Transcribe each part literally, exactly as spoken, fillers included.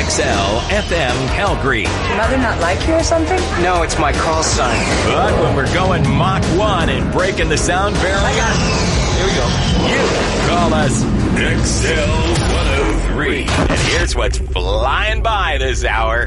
X L F M Calgary. Your mother not like you or something? No, it's my call sign. But when we're going Mach one and breaking the sound barrier, I got it. Here we go. you call us X L one oh three. And here's what's flying by this hour.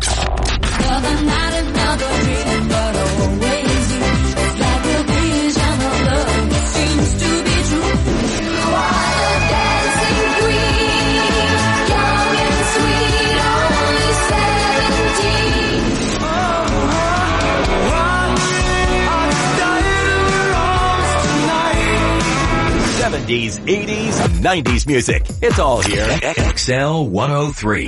seventies, eighties, nineties music. It's all here. X L one oh three.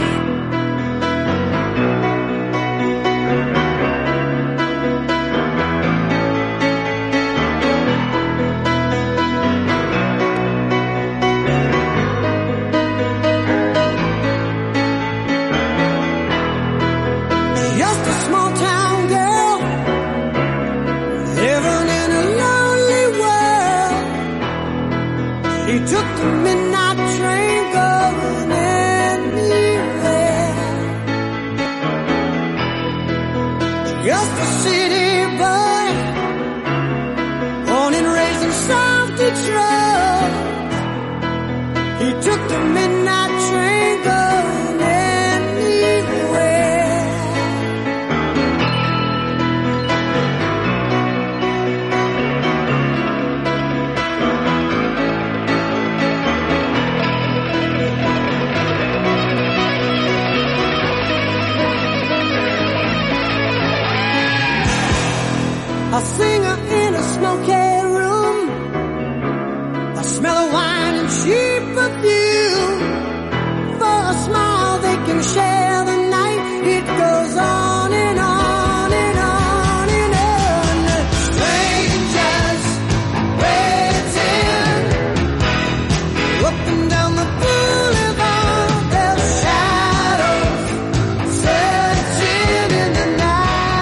A singer in a smoky room, a smell of wine and cheap perfume. For a smile they can share the night. It goes on and on and on and on. Strangers waiting up and down the boulevard. Their shadows searching in the night.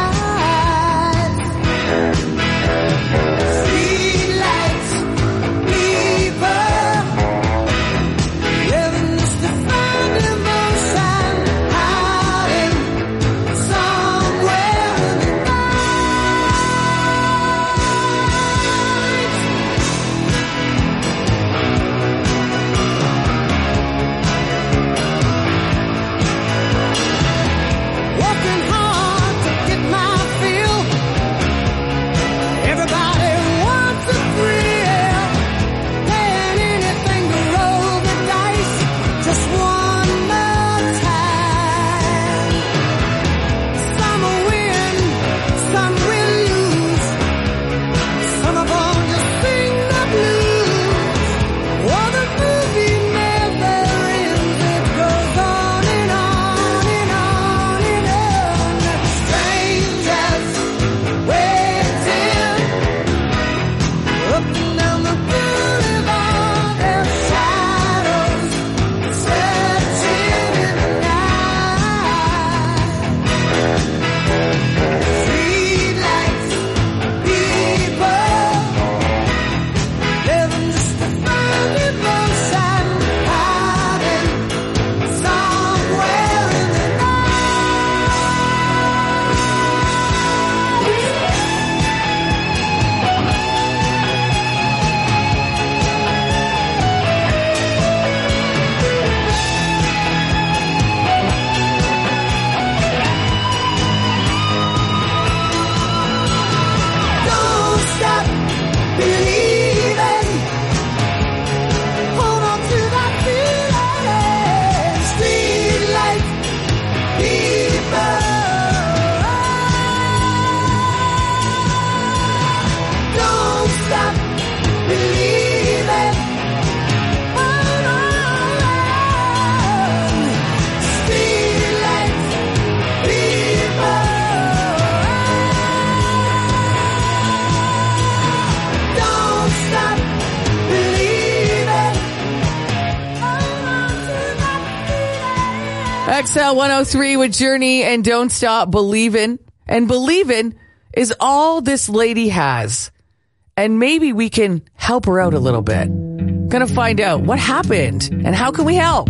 X L one oh three with Journey and Don't Stop Believin'. And believin' is all this lady has. And maybe we can help her out a little bit. Gonna find out what happened and how can we help.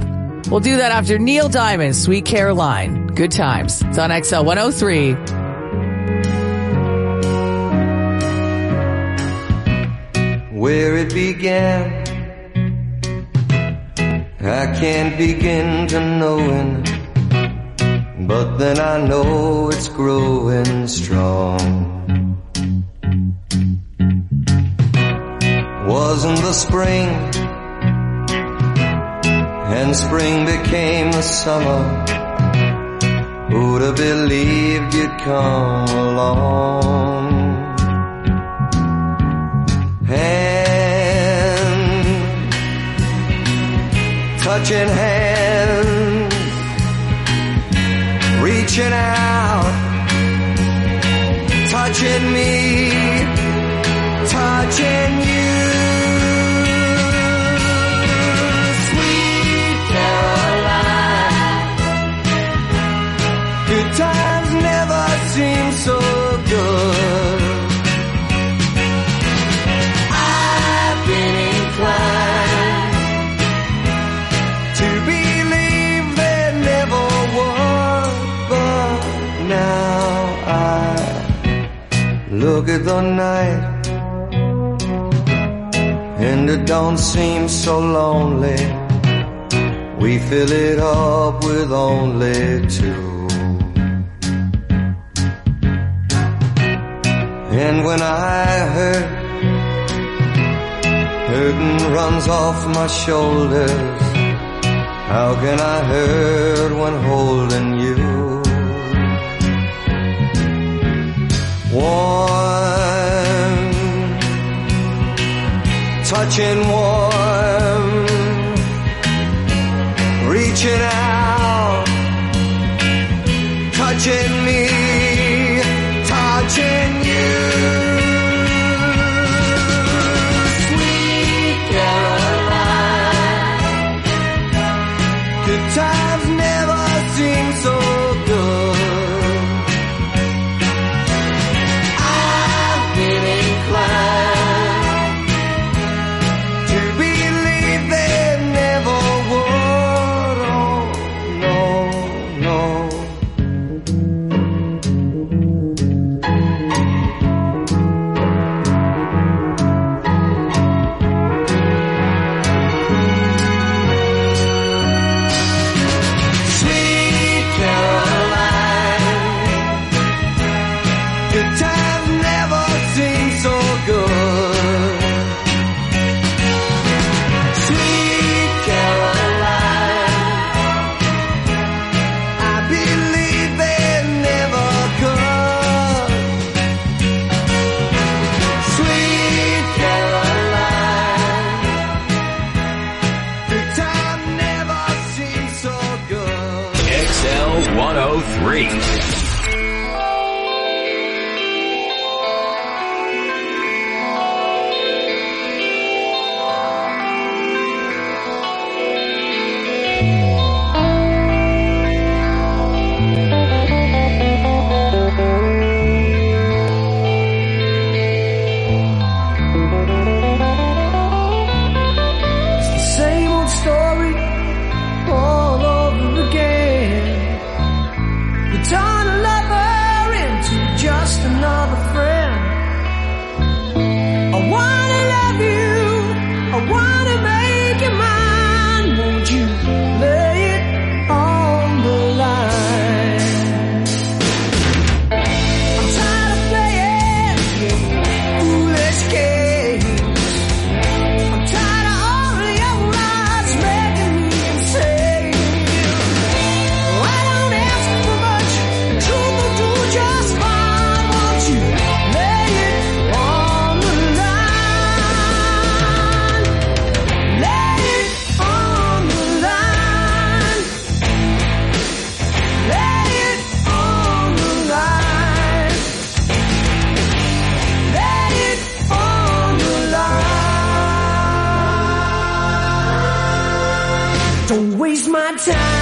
We'll do that after Neil Diamond, Sweet Caroline. Good times. It's on X L one oh three. Where it began, I can't begin to knowing, but then I know it's growing strong. Wasn't the spring, and spring became the summer. Who'd have believed you'd come along? Hand, touching hands, reaching out, touching me, touching you. Sweet Caroline, good times never seem so good. I've been inclined to believe there never was, but now I look at the night and it don't seem so lonely. We fill it up with only two. And when I hurt, hurting runs off my shoulders. How can I hurt when holding you? Warm, touching warm, reaching out, touching me, touching you. Sweet Caroline, good times never seem so good. I've been inclined to believe there never would. Oh, no, no. Sweet Caroline, good times never seem so good. Sweet Caroline, I believe they never could. Sweet Caroline, good times never seem so good. X L one oh three. It's the same old story all over again. You turn a lover into just another friend. I wanna love you, I wanna make you mine. Won't you lay it on the line? I'm tired of playing foolish games. I'm tired of all of your lies making me insane. I don't ask for much, the truth will do just fine. Won't you lay it on the line? Lay it on the line. Lay it on the line. Lay it on the line. Don't waste my time.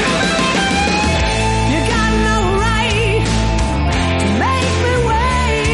You got no right to make me wait.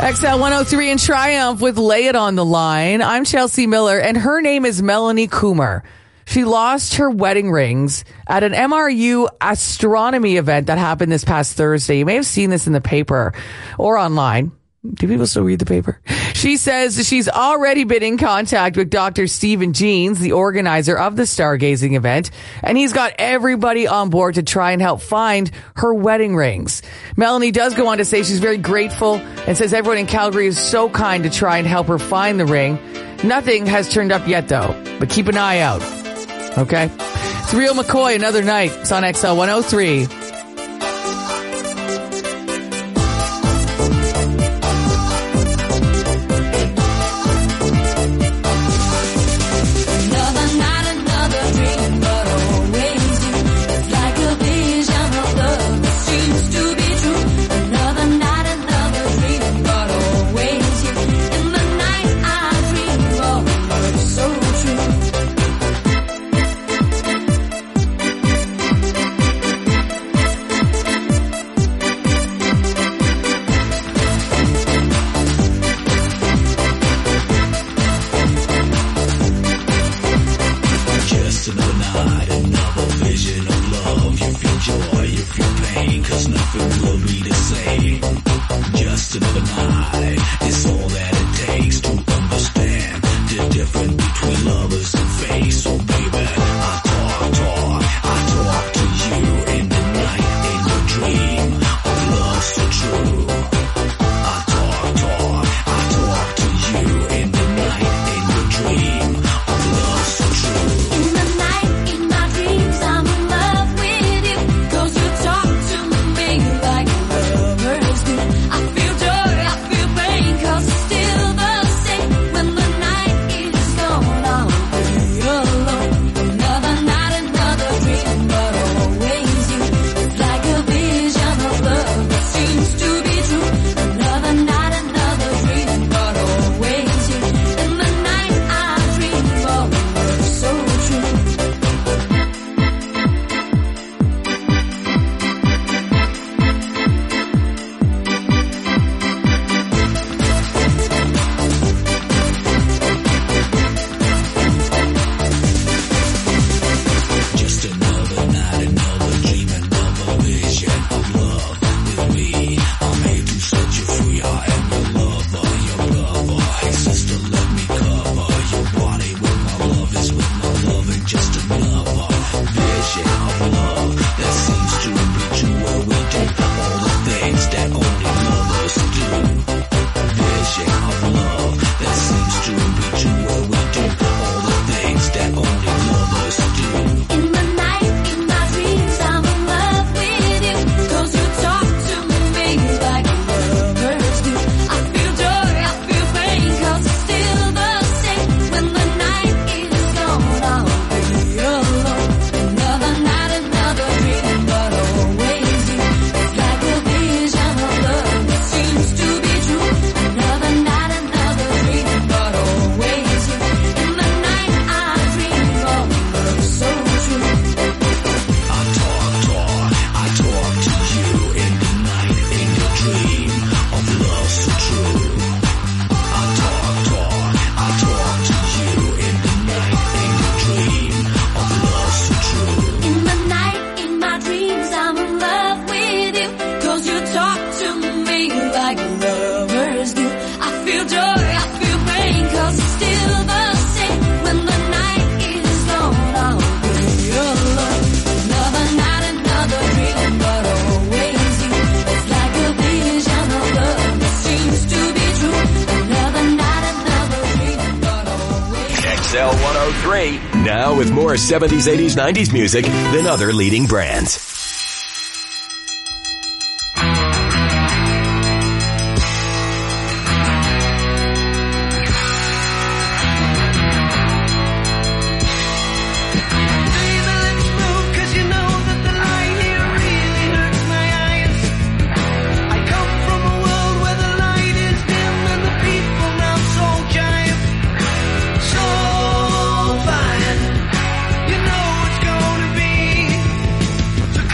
X L one oh three in Triumph with Lay It on the Line. I'm Chelsea Miller, and her name is Melanie Coomer. She lost her wedding rings at an M R U astronomy event that happened this past Thursday. You may have seen this in the paper or online. Do people still read the paper? She says she's already been in contact with Doctor Stephen Jeans, the organizer of the stargazing event, and he's got everybody on board to try and help find her wedding rings. Melanie does go on to say she's very grateful and says everyone in Calgary is so kind to try and help her find the ring. Nothing has turned up yet, though, but keep an eye out. Okay? It's Real McCoy, Another Night. It's on X L one oh three. Now with more seventies, eighties, nineties music than other leading brands. So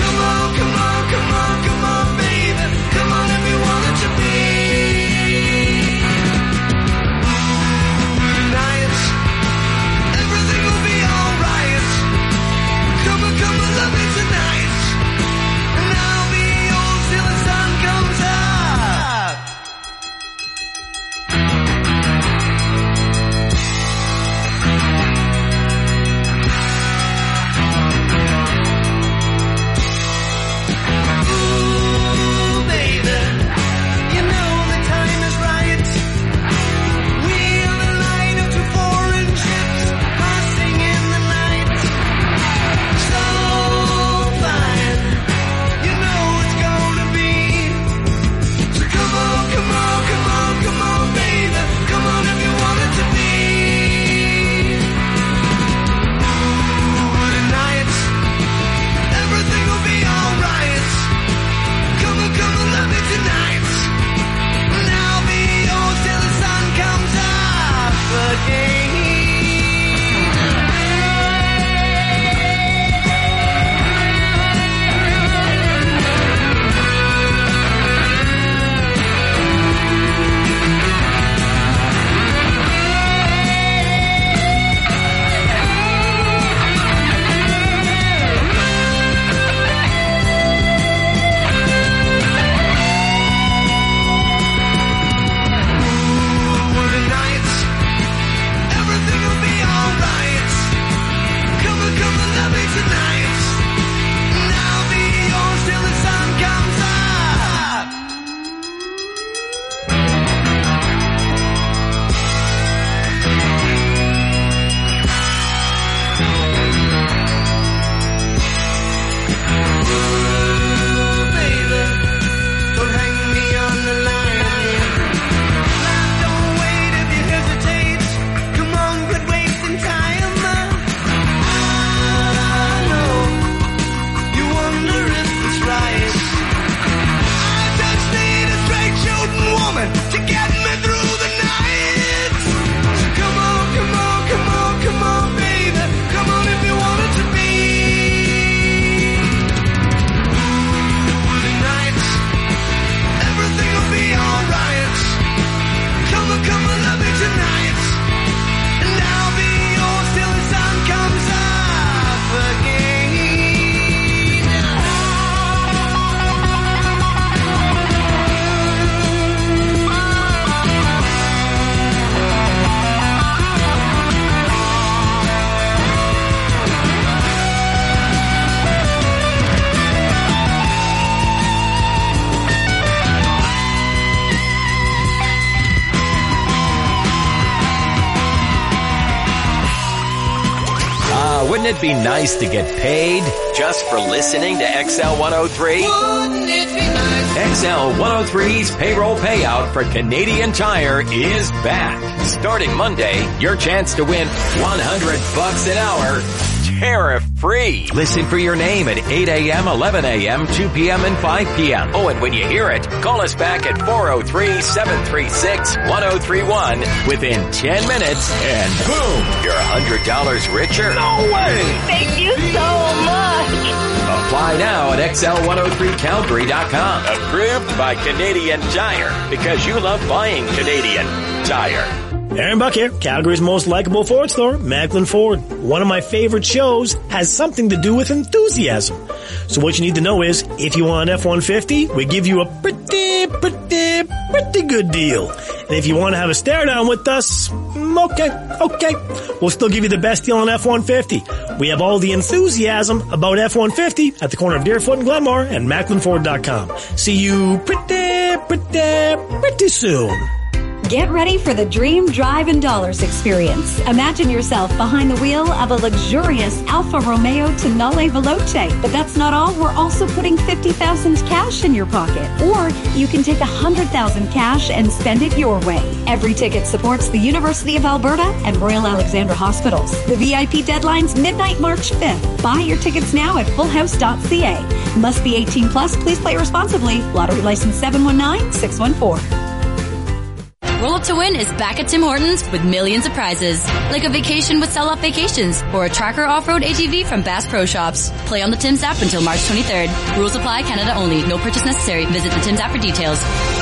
Wouldn't it be nice to get paid just for listening to X L one oh three? Wouldn't it be nice? X L one oh three's payroll payout for Canadian Tire is back. Starting Monday, your chance to win one hundred bucks an hour. Tariff-free. Listen for your name at eight a.m., eleven a.m., two p.m., and five p.m. Oh, and when you hear it, call us back at four oh three, seven three six, one oh three one within ten minutes, and boom, you're one hundred dollars richer. No way! Thank you so much. Apply now at X L one oh three Calgary dot com. Approved by Canadian Tire, because you love buying Canadian Tire. Aaron Buck here, Calgary's most likable Ford store, Macklin Ford. One of my favorite shows has something to do with enthusiasm. So what you need to know is, if you want an F one fifty, we give you a pretty, pretty, pretty good deal. And if you want to have a stare down with us, okay, okay, we'll still give you the best deal on F one fifty. We have all the enthusiasm about F one fifty at the corner of Deerfoot and Glenmore and Macklin Ford dot com. See you pretty, pretty, pretty soon. Get ready for the Dream Drive and Dollars experience. Imagine yourself behind the wheel of a luxurious Alfa Romeo Tonale Veloce. But that's not all. We're also putting fifty thousand dollars cash in your pocket. Or you can take one hundred thousand dollars cash and spend it your way. Every ticket supports the University of Alberta and Royal Alexandra Hospitals. The V I P deadline's midnight March fifth. Buy your tickets now at full house dot c a. Must be eighteen plus. Please play responsibly. Lottery license seven one nine six one four. Roll Up to Win is back at Tim Hortons with millions of prizes, like a vacation with Sell Up Vacations or a Tracker Off-Road A T V from Bass Pro Shops. Play on the Tim's app until March twenty-third. Rules apply, Canada only. No purchase necessary. Visit the Tim's app for details.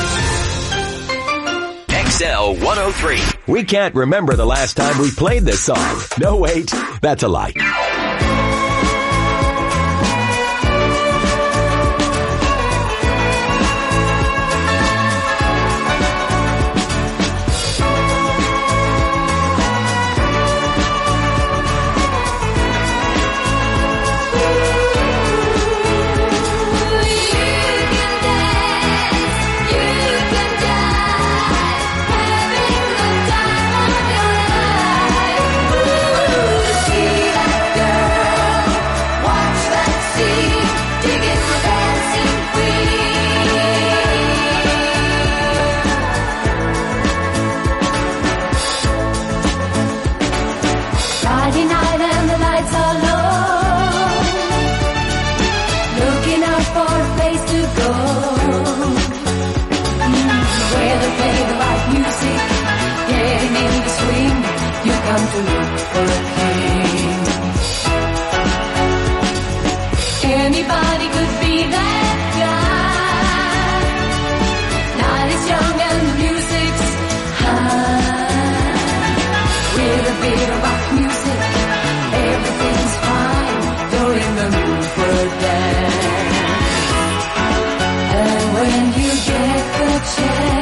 X L one oh three. We can't remember the last time we played this song. No, wait, that's a lie.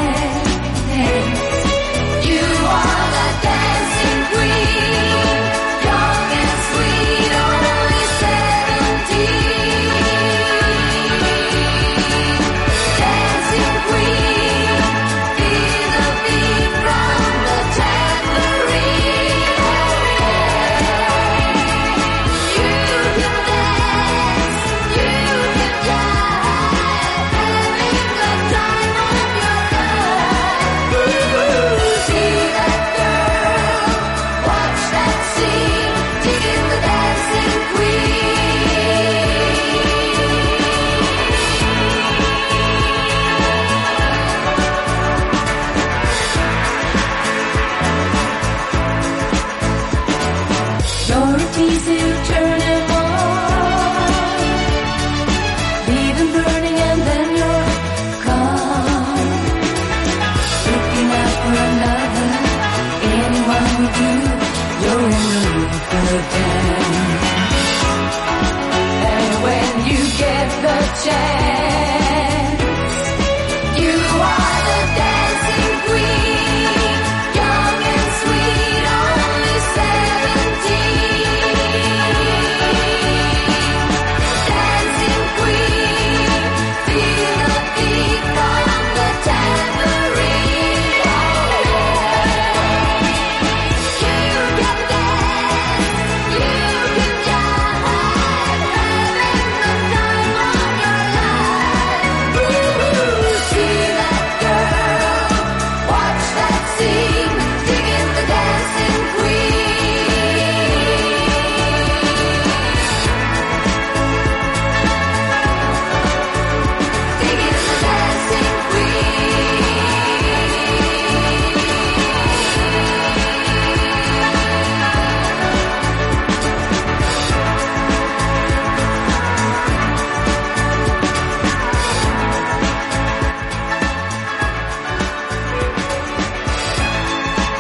You are the dancing queen.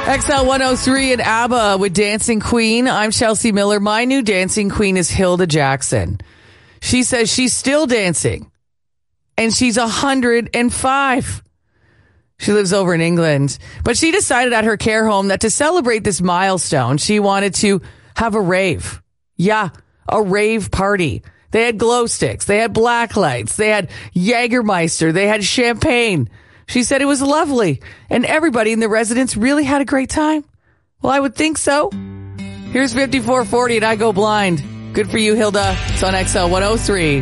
X L one oh three and ABBA with Dancing Queen. I'm Chelsea Miller. My new dancing queen is Hilda Jackson. She says she's still dancing, and she's one hundred five. She lives over in England, but she decided at her care home that to celebrate this milestone, she wanted to have a rave. Yeah, a rave party. They had glow sticks. They had black lights. They had Jägermeister. They had champagne. She said it was lovely, and everybody in the residence really had a great time. Well, I would think so. Here's fifty-four forty and I Go Blind. Good for you, Hilda. It's on X L one oh three.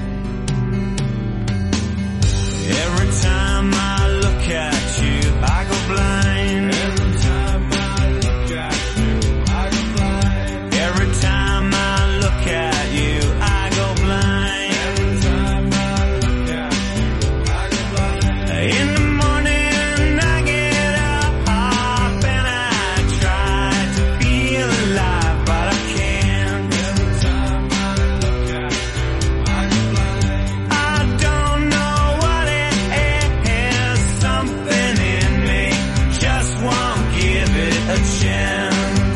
Every time I look at you, I go blind. Every time I look at you, I go blind. Every time I look at you, I go blind. Every time I look at you, I go blind. In the morning I get up and I try to feel alive, but I can't. Every time I look at you, I go blind. I don't know what it is, something in me just won't give it a chance.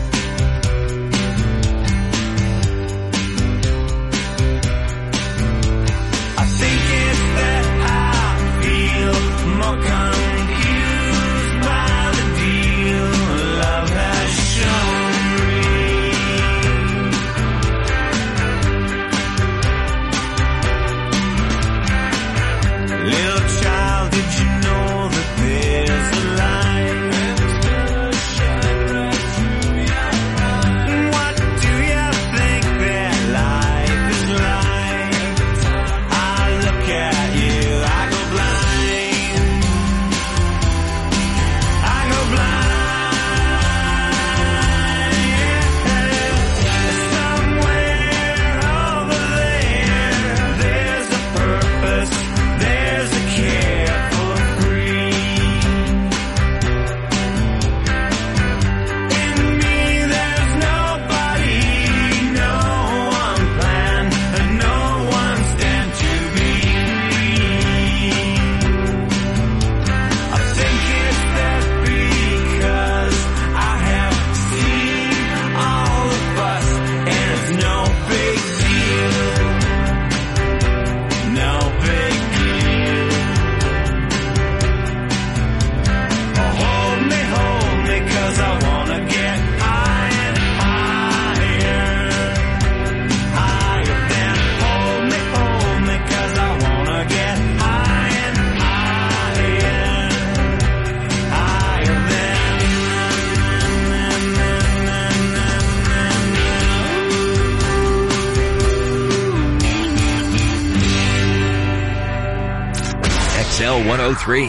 I think it's that I feel more confused by the deal love has shown me. Little child, did you know that there's a light? What do you think that life is like? I look at you, I go blind. I go blind. Somewhere over there, there's a purpose, there's a care for free. In me, there's nobody, no one planned, and no one stand to be free. I think it's that because I have seen all the fuss, and it's no big deal. No big deal. Oh, hold me, hold me, 'cause I wanna get high and higher. Higher than hold me, hold me, 'cause I wanna get high and higher. Higher than X L one oh three.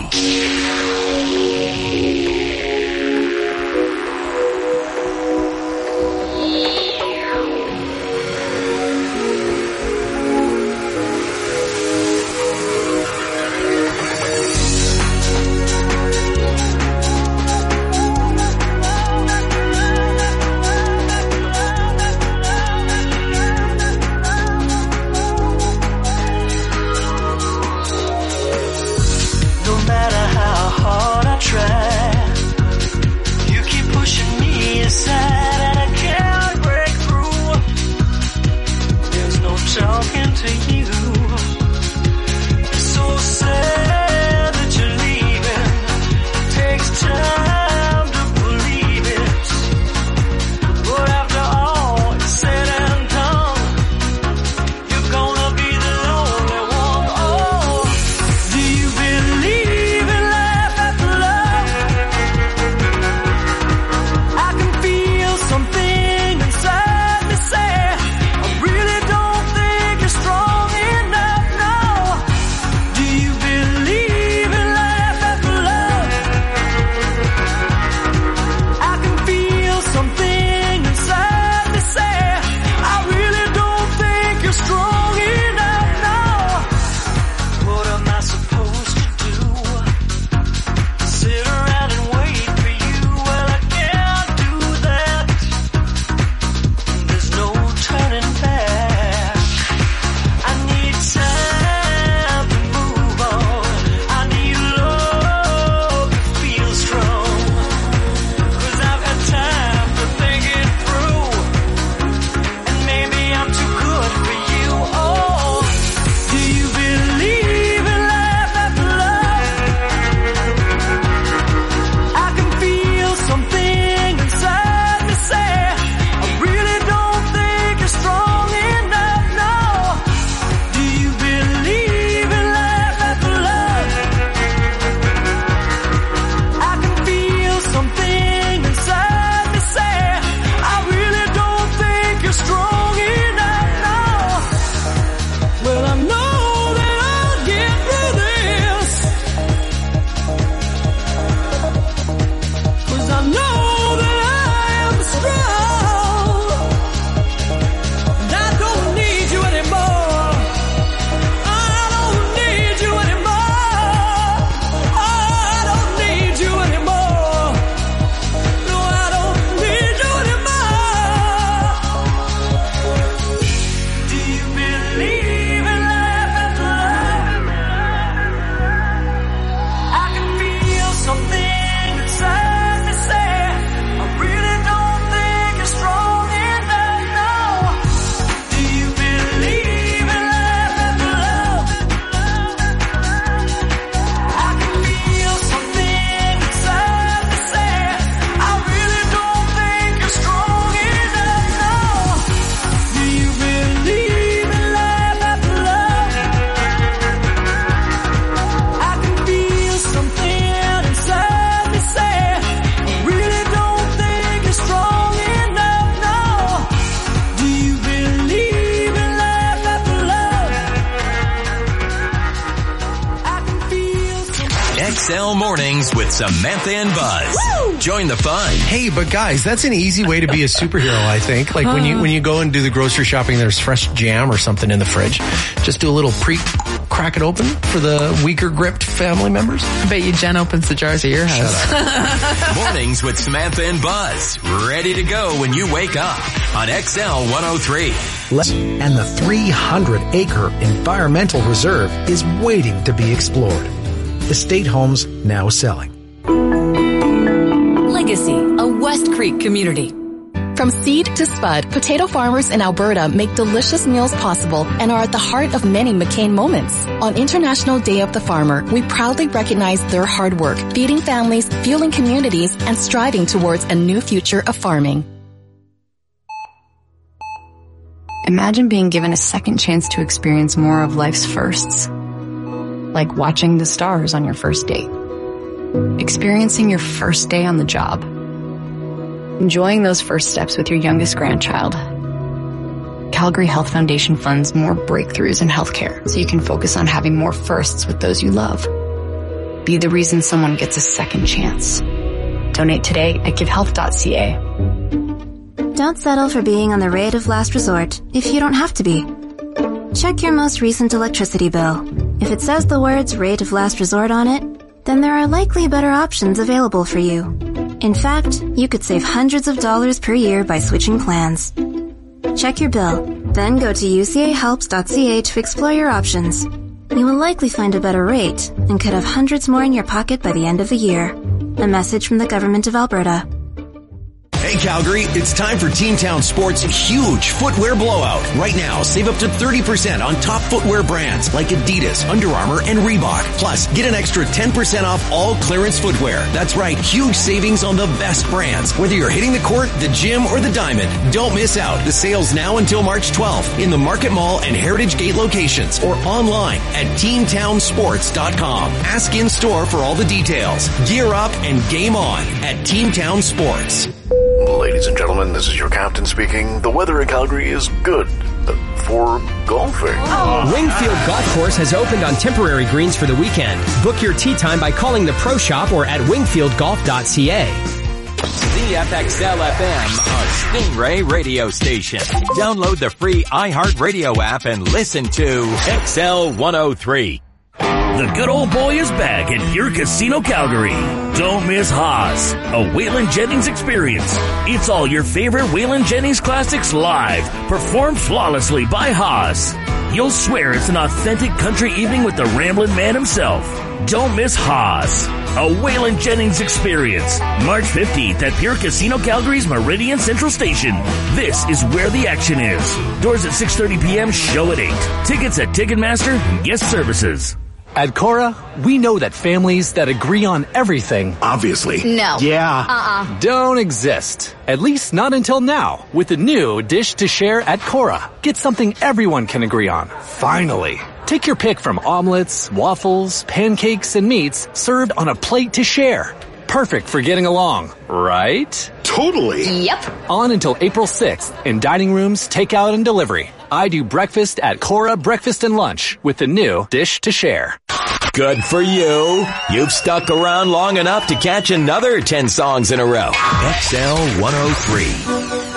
no matter how hard I know that I am strong. And I don't need you anymore. I don't need you anymore. I don't need you anymore. No, I don't need you anymore. Do you believe in life after love? I can feel something inside me say, I really don't think you're strong enough now. Do you believe in life after love? I can feel something inside me say, I really don't think you're strong enough now. Do you believe in life after love? I can feel something inside me say, I really don't think you're strong enough now. Do you believe in life after love? I can feel something. X L Mornings with Samantha and Buzz. Join the fun. Hey, but guys, that's an easy way to be a superhero, I think. Like when you when you go and do the grocery shopping, there's fresh jam or something in the fridge. Just do a little pre crack it open for the weaker gripped family members. I bet you Jen opens the jars at your house. Mornings with Samantha and Buzz. Ready to go when you wake up on X L one oh three. And the three hundred acre environmental reserve is waiting to be explored. Estate homes now selling. Legacy, a West Creek community. From seed to spud, potato farmers in Alberta make delicious meals possible and are at the heart of many McCain moments. On International Day of the Farmer, we proudly recognize their hard work, feeding families, fueling communities, and striving towards a new future of farming. Imagine being given a second chance to experience more of life's firsts. Like watching the stars on your first date. Experiencing your first day on the job. Enjoying those first steps with your youngest grandchild. Calgary Health Foundation funds more breakthroughs in healthcare so you can focus on having more firsts with those you love. Be the reason someone gets a second chance. Donate today at give health dot c a. Don't settle for being on the rate of last resort if you don't have to be. Check your most recent electricity bill. If it says the words rate of last resort on it, then there are likely better options available for you. In fact, you could save hundreds of dollars per year by switching plans. Check your bill, then go to u c a helps dot c a to explore your options. You will likely find a better rate and could have hundreds more in your pocket by the end of the year. A message from the Government of Alberta. Hey Calgary, it's time for Teamtown Sports' huge footwear blowout. Right now, save up to thirty percent on top footwear brands like Adidas, Under Armour, and Reebok. Plus, get an extra ten percent off all clearance footwear. That's right, huge savings on the best brands. Whether you're hitting the court, the gym, or the diamond, don't miss out. The sale's now until March twelfth in the Market Mall and Heritage Gate locations or online at teamtown sports dot com. Ask in store for all the details. Gear up and game on at Teamtown Sports. Ladies and gentlemen, this is your captain speaking. The weather in Calgary is good uh, for golfing. Oh. Wingfield Golf Course has opened on temporary greens for the weekend. Book your tee time by calling the Pro Shop or at wingfield golf dot c a. C F X L F M, a Stingray radio station. Download the free iHeartRadio app and listen to X L one oh three. The good old boy is back at Pure Casino Calgary. Don't miss Haas, a Waylon Jennings experience. It's all your favorite Waylon Jennings classics live, performed flawlessly by Haas. You'll swear it's an authentic country evening with the Ramblin' Man himself. Don't miss Haas, a Waylon Jennings experience. March fifteenth at Pure Casino Calgary's Meridian Central Station. This is where the action is. Doors at six thirty p.m., show at eight. Tickets at Ticketmaster and Guest Services. At Cora, we know that families that agree on everything, obviously, no, yeah, uh-uh, don't exist. At least not until now. With the new Dish to Share at Cora, get something everyone can agree on. Finally. Take your pick from omelets, waffles, pancakes, and meats served on a plate to share. Perfect for getting along, right? Totally. Yep. On until April sixth in dining rooms, takeout, and delivery. I do breakfast at Cora Breakfast and Lunch with the new Dish to Share. Good for you. You've stuck around long enough to catch another ten songs in a row. X L one oh three.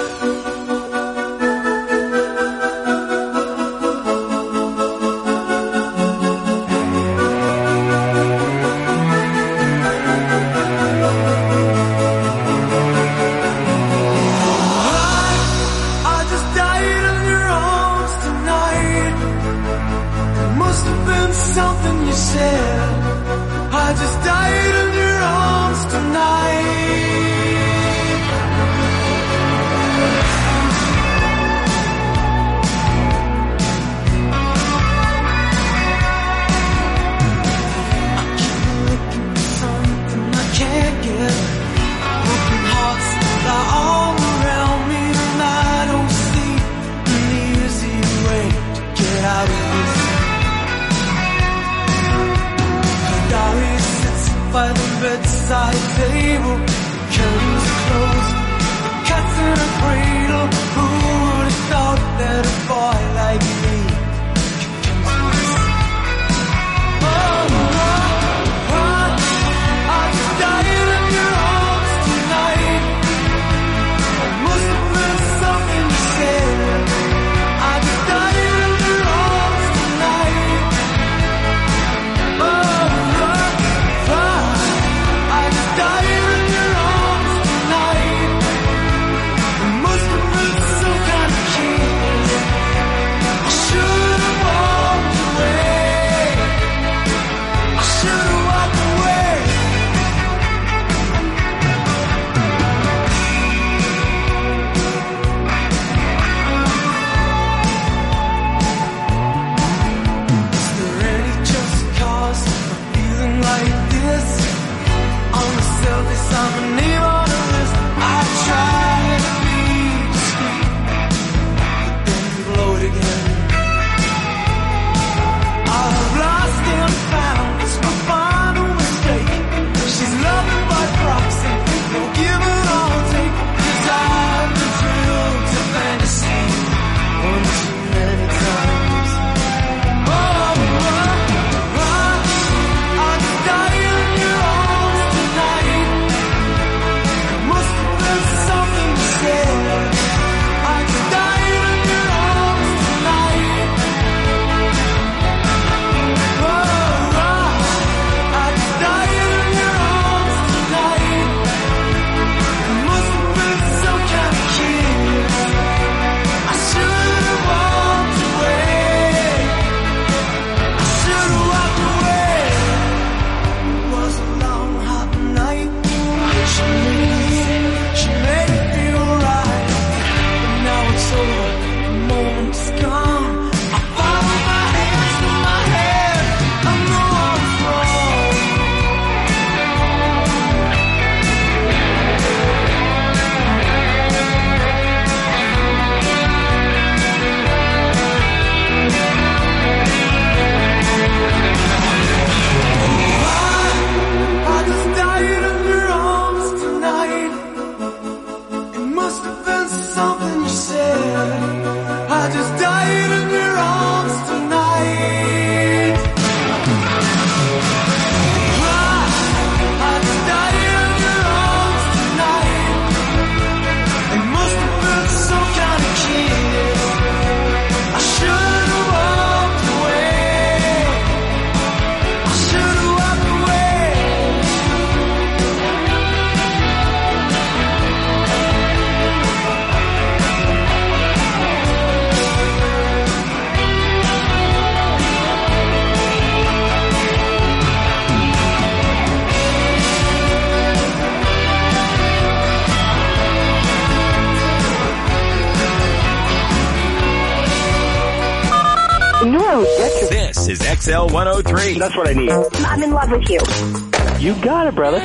This is X L one oh three. That's what I need. I'm in love with you. You got it, brother.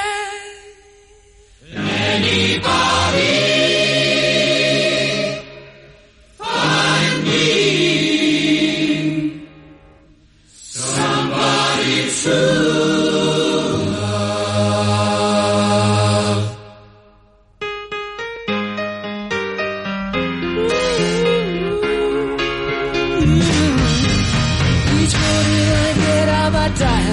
Anybody find me somebody true? Each morning I get out my dial.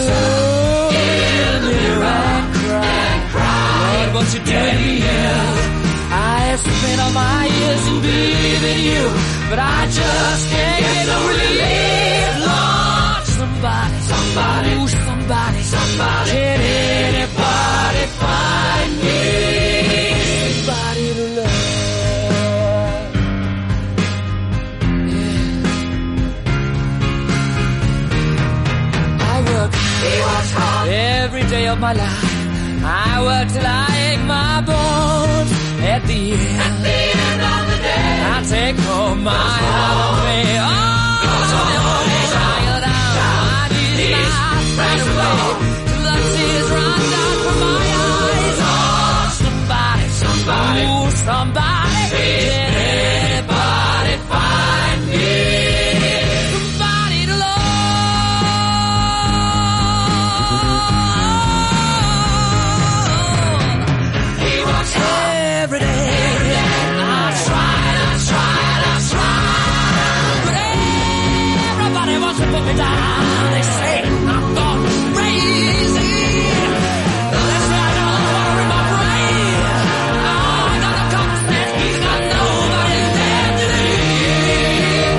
Lord, what you doing to me? I spent all my years in believing you, but I just can't get no relief. Lord, somebody, somebody, ooh, somebody, somebody, can anybody find me somebody to love? Yeah. I work, he works hard every day of my life. I work till I ache my bones. At the end, at the end of the day, I take home my holiday. Oh, tired out, my knees right away. The tears run down from my eyes. Oh, somebody, somebody, ooh, somebody, can anybody find me somebody to love? He works hard every day. Every day. I tried, I tried, I tried, but everybody wants to put me down. They say I'm gone crazy. They say I got a lot of water in my brain. Oh, I got no common sense. He's got nobody there to leave.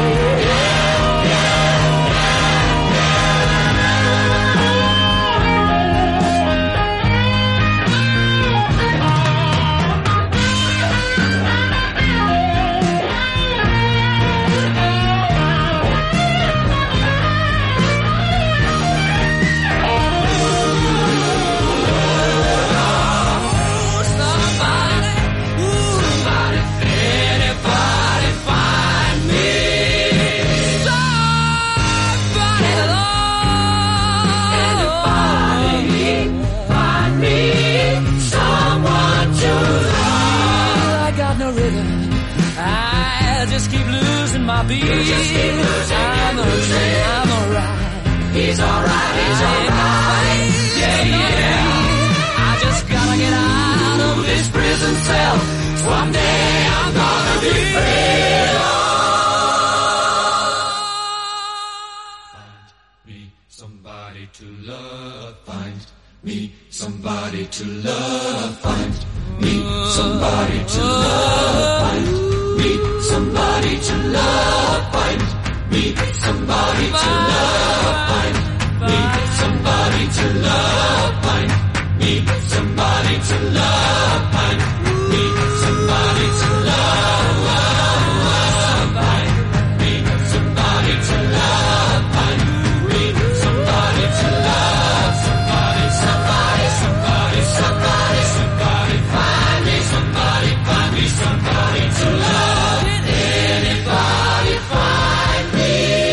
Just keep losing my beat. Just keep losing, I'm losing. I'm alright. He's alright. He's alright. Yeah, yeah. I just gotta get out of this prison cell. One day I'm gonna be free. Find me somebody to love. Find me somebody to love. Find me somebody to love. Find me somebody to love, find me somebody to love, find me somebody to love, find me somebody to love, find me somebody to love, find me somebody to love, find me somebody to love, somebody, somebody, somebody, somebody, somebody, find me somebody, find me somebody to love. Anybody find me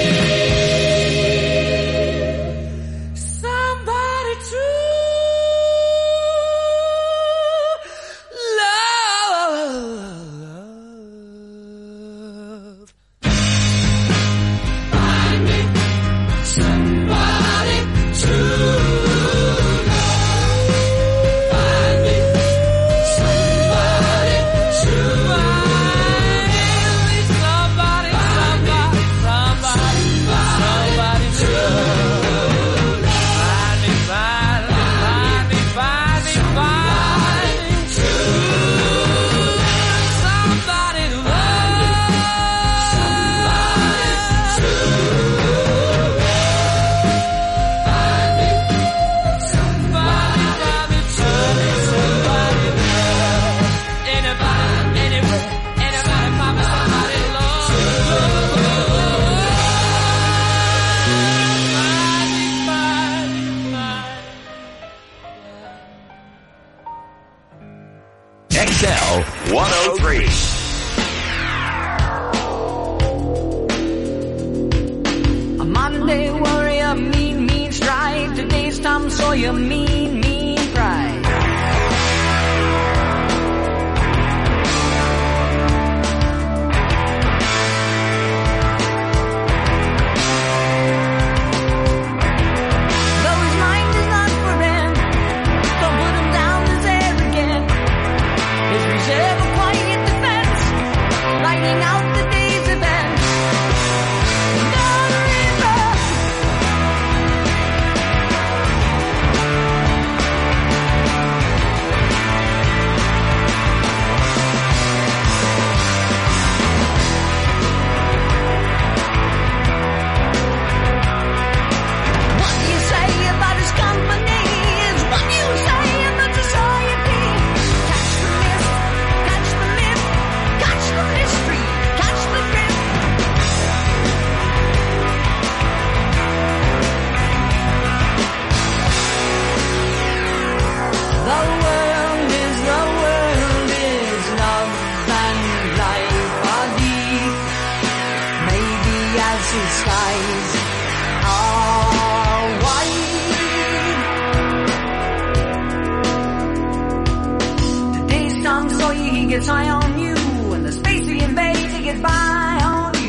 somebody to love? Find me somebody to love. Find me somebody to love. X L one oh three. A Monday warrior, mean, mean stride. Today's Tom Sawyer, mean, mean pride. Though his mind is not for rent, don't put him down as arrogant. His reserve a quiet defense, lighting out the day's events. The river world is, the world is love and life are deep. Maybe as the skies are wide. Today's Tom Sawyer, he gets high on you, and the space he invades, he gets by on you.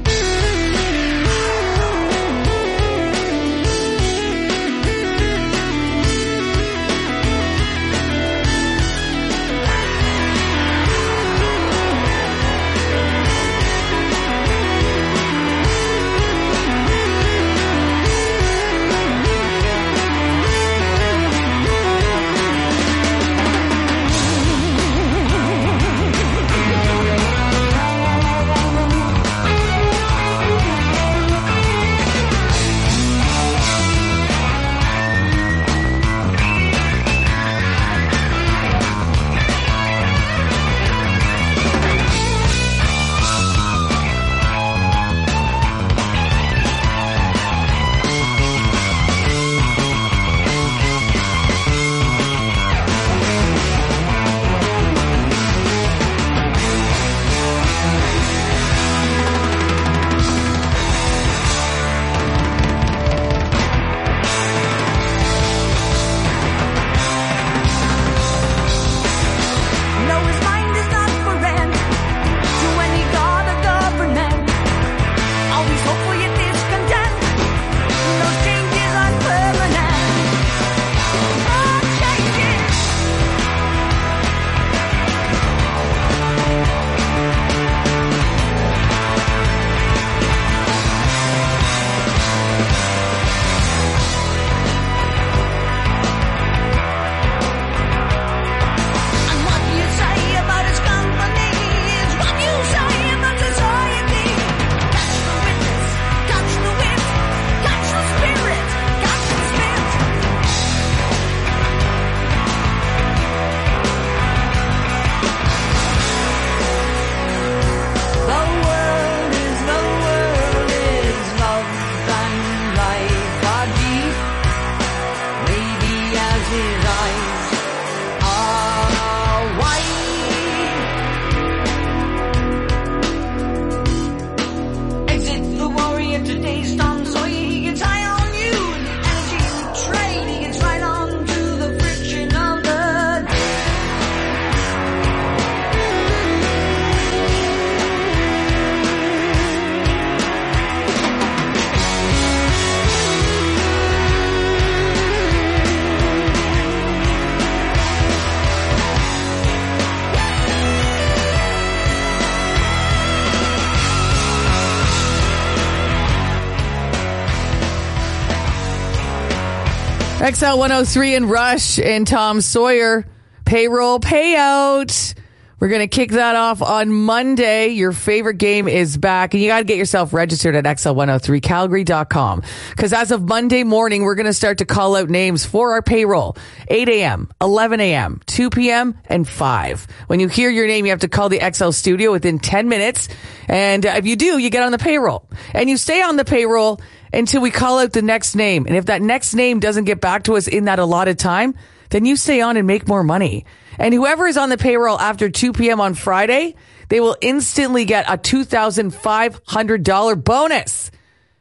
X L one oh three and Rush and Tom Sawyer. Payroll payout. We're going to kick that off on Monday. Your favorite game is back. And you got to get yourself registered at X L one oh three Calgary dot com. Because as of Monday morning, we're going to start to call out names for our payroll. eight a.m., eleven a.m., two p.m., and five. When you hear your name, you have to call the X L studio within ten minutes. And uh, if you do, you get on the payroll. And you stay on the payroll until we call out the next name. And if that next name doesn't get back to us in that allotted time, then you stay on and make more money. And whoever is on the payroll after two p.m. on Friday, they will instantly get a two thousand five hundred dollars bonus.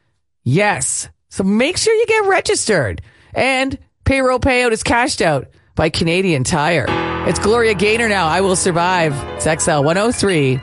Yes. So make sure you get registered. And payroll payout is cashed out by Canadian Tire. It's Gloria Gaynor now. I Will Survive. It's X L one oh three.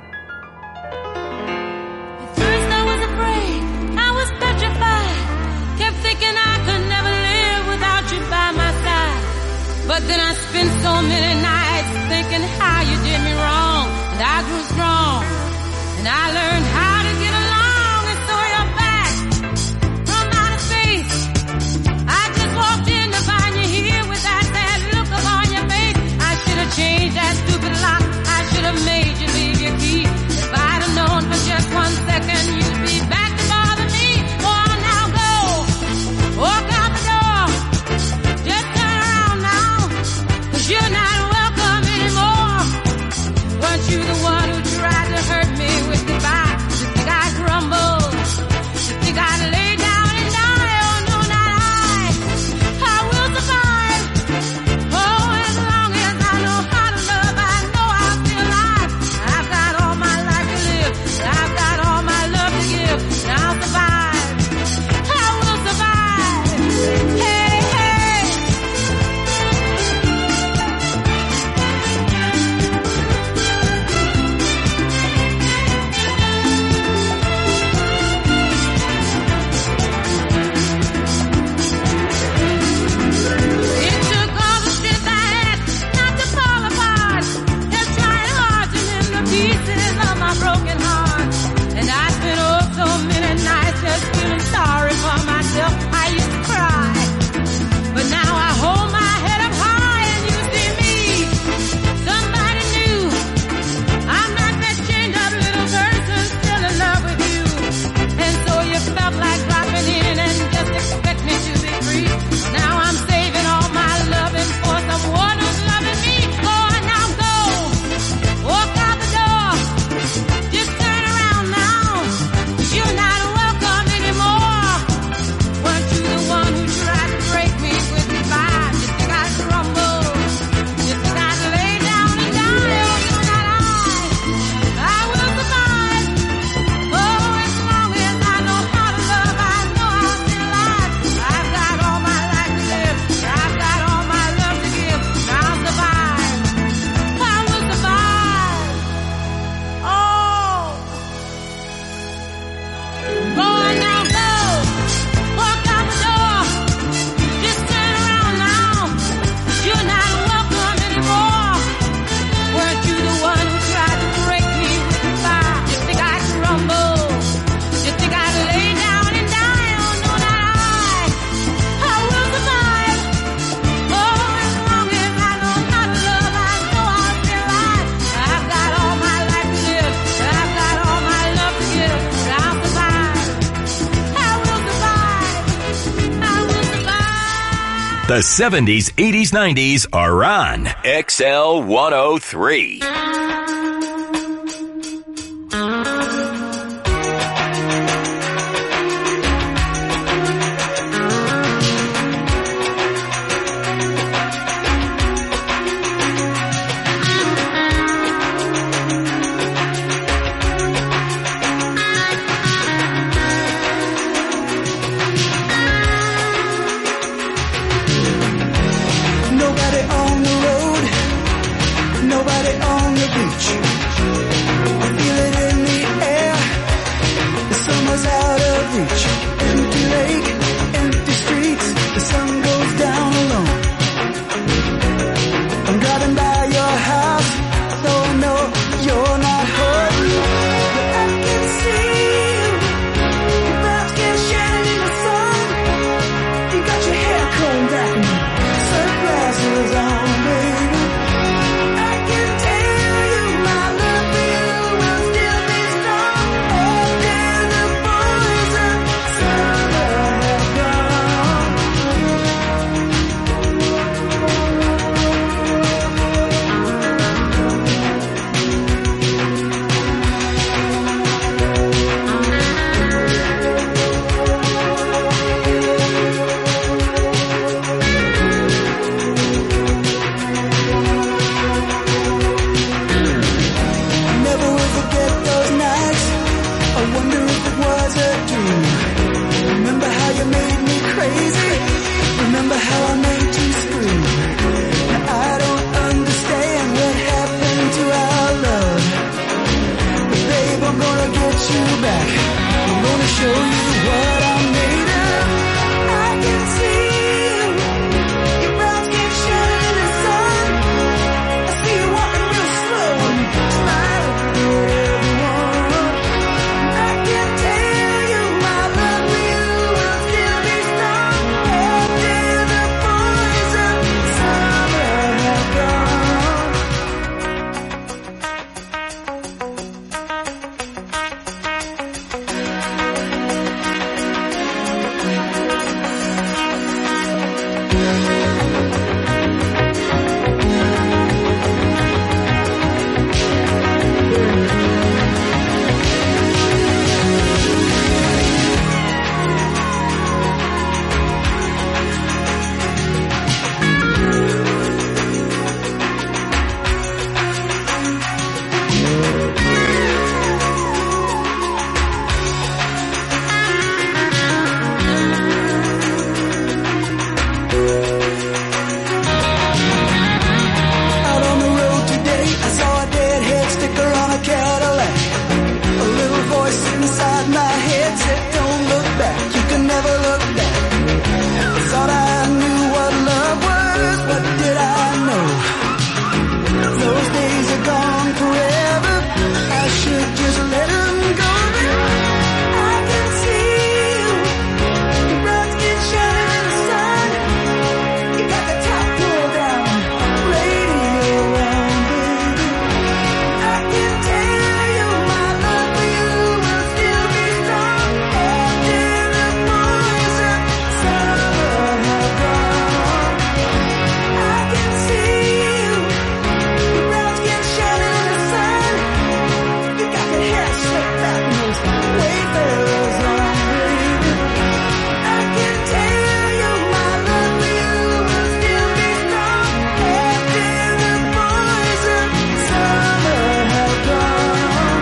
But then I spent so many nights thinking how you did me wrong. And I grew strong. And I learned how to get along. And so you're back from outer space. I just walked in to find you here with that sad look upon your face. I should have changed that stupid lock. I should have made you leave your key. If I'd have known for just one second you'd be back to bother me. Oh, now go. Walk out the door. Just turn around now. You're not welcome anymore. Weren't you the one who tried to hurt me with goodbye? The seventies, eighties, nineties are on X L one oh three. Nobody on the road, nobody on the beach. I feel it in the air, the summer's out of reach. Empty lake, empty streets, the sun goes down alone. I'm driving by your house, though I know you're not home. But I can see you, your brown skin shining in the sun. You got your hair combed back and sunglasses on, baby. I can tell you my love for you will still be strong after the boys of summer have gone. Never will forget those nights. I wonder if it was a dream. Remember how you made me crazy. Remember how I made you scream. Now I don't understand what happened to our love. But babe, I'm gonna get you back. I'm gonna show you what I'm made of. I can see you. Your brown skin shining in the sun. I see you walking real slow and smiling at everyone. I can tell you my love for you will still be strong after the boys of summer have gone. Out on the road today, I saw a deadhead sticker on a Cadillac. A little voice inside my head said, don't look back, you can never look back. I thought I knew what love was, what did I know? Those days are gone forever, I should just let them go. I can see you, your brown skin shining in the sun. You got the top pulled down, radio on, baby. I can tell you my love for you will still be strong after the boys of summer have gone. I can see you, your brown skin shining in the sun. You got your hair slicked back and those wayfarers on, baby. I can tell you my love for you will still be strong after the boys of summer have gone.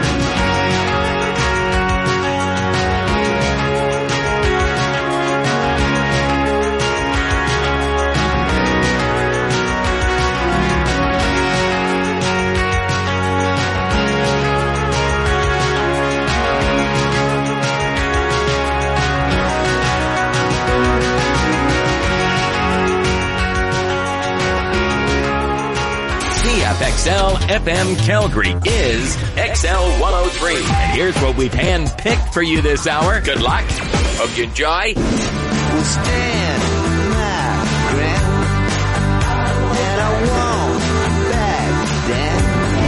C F X L F M Calgary is X L one oh three. And here's what we've handpicked for you this hour. Good luck. Hope you enjoy. We'll stand my ground, and I won't back down.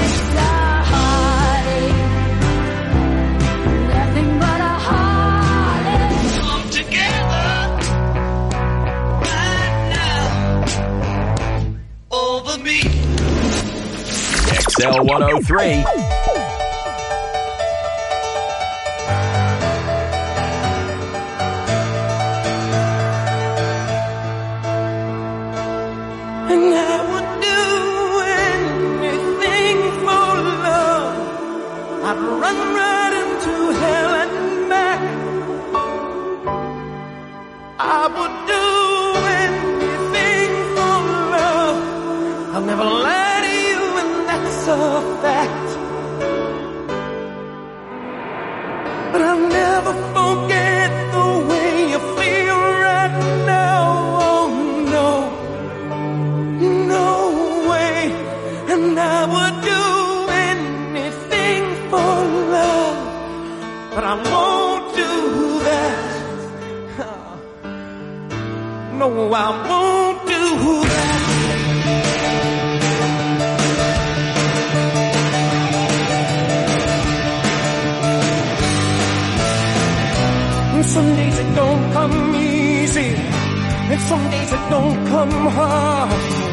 Nothing but a heartache. Come together right now. will be. X L one oh three. And I would do anything for love. I'd run right into hell and back. I would do anything for love. I'll never lie to you, and that's a fact. But I'll never forget the way you feel right now. Oh no, no way. And I would do anything for love, but I won't do that. No, I won't do that. And some days it don't come easy, and some days it don't come hard.